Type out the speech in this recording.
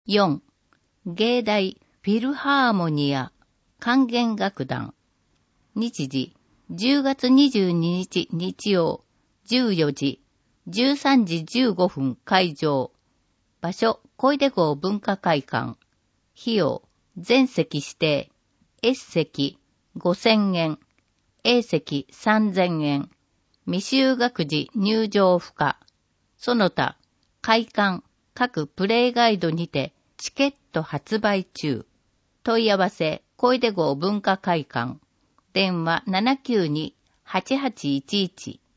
4. 芸大フィルハーモニア管弦楽団。日時10月22日日曜14時、13時15分会場。場所小出郷文化会館。費用全席指定。S 席5000円、A 席3000円。未就学時入場不可。その他、会館各プレイガイドにてチケット発売中。問い合わせ小出郷文化会館。電話792-8811